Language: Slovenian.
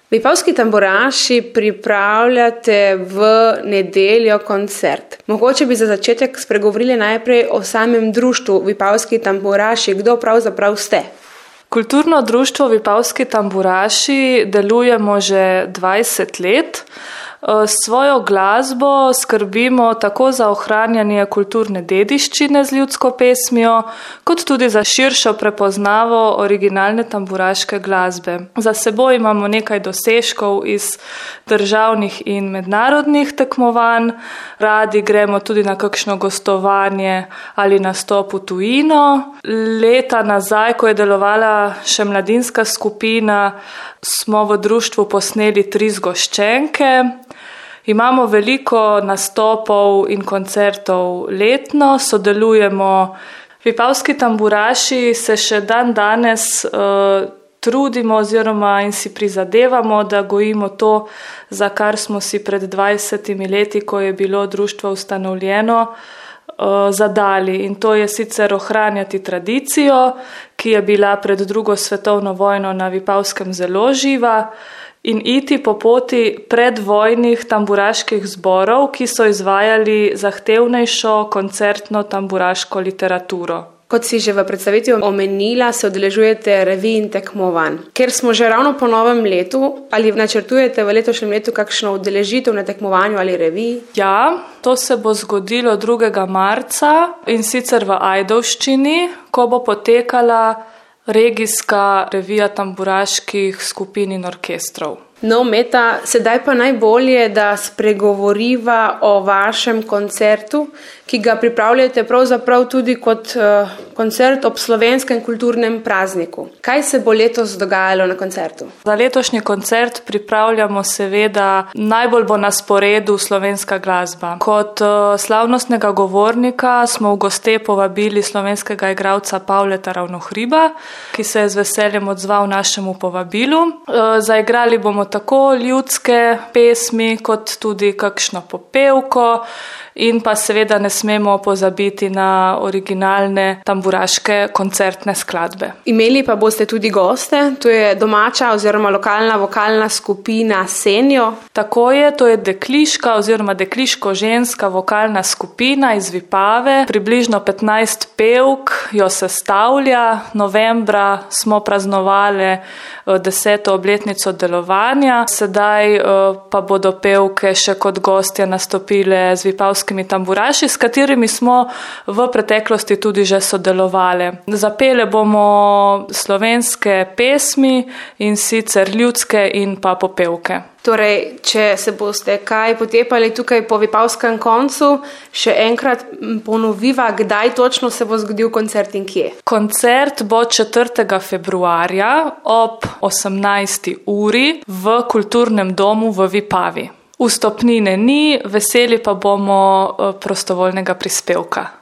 Vipavski tamburaši pripravljate v nedeljo koncert. Mogoče bi za začetek spregovorili najprej o samem društvu Vipavski tamburaši. Kdo pravzaprav ste? Kulturno društvo Vipavski tamburaši delujemo že 20 let. S svojo glasbo skrbimo tako za ohranjanje kulturne dediščine z ljudsko pesmijo, kot tudi za širšo prepoznavo originalne tamburaške glasbe. Za seboj imamo nekaj dosežkov iz državnih in mednarodnih tekmovanj. Radi gremo tudi na kakšno gostovanje ali nastop v tujino. Leta nazaj, ko je delovala še mladinska skupina, smo v društvu posneli 3 zgoščenke. Imamo veliko nastopov in koncertov letno, sodelujemo. Vipavski tamburaši se še dan danes trudimo oziroma in si prizadevamo, da gojimo to, za kar smo si pred 20 leti, ko je bilo društvo ustanovljeno, zadali. In to je sicer ohranjati tradicijo, ki je bila pred 2. svetovno vojno na Vipavskem zelo živa, in iti po poti predvojnih tamburaških zborov, ki so izvajali zahtevnejšo koncertno tamburaško literaturo. Kot si že v predstavitvi omenila, se udeležujete revij in tekmovanj. Ker smo že ravno po novem letu, ali načrtujete v letošnjem letu kakšno udeležitev na tekmovanju ali reviji? Ja, to se bo zgodilo 2. marca in sicer v Ajdovščini, ko bo potekala regijska revija tamburaških skupin in orkestrov. No, Meta, sedaj pa najbolje, da spregovoriva o vašem koncertu, ki ga pripravljate pravzaprav tudi kot koncert ob slovenskem kulturnem prazniku. Kaj se bo letos dogajalo na koncertu? Za letošnji koncert pripravljamo seveda, najbolj bo na sporedu slovenska glasba. Kot slavnostnega govornika smo v goste povabili slovenskega igralca Pavleta Ravnohriba, ki se je z veseljem odzval našemu povabilu. Zaigrali bomo tako ljudske pesmi, kot tudi kakšno popevko, in pa seveda ne smemo pozabiti na originalne tamburaške koncertne skladbe. Imeli pa boste tudi goste, to je domača oziroma lokalna vokalna skupina Senjo. Tako je, to je dekliška oziroma dekliško-ženska vokalna skupina iz Vipave. Približno 15 pevk jo sestavlja. Novembra smo praznovali 10. obletnico delovanja. Sedaj pa bodo pevke še kot gostje nastopile z vipavskimi tamburaši, s katerimi smo v preteklosti tudi že sodelovali. Zapele bomo slovenske pesmi, in sicer ljudske in pa popevke. Torej, če se boste kaj potepali tukaj po Vipavskem koncu, še enkrat ponoviva, kdaj točno se bo zgodil koncert in kje. Koncert bo 4. februarja ob 18. uri v Kulturnem domu v Vipavi. Vstopnine ni, veseli pa bomo prostovoljnega prispevka.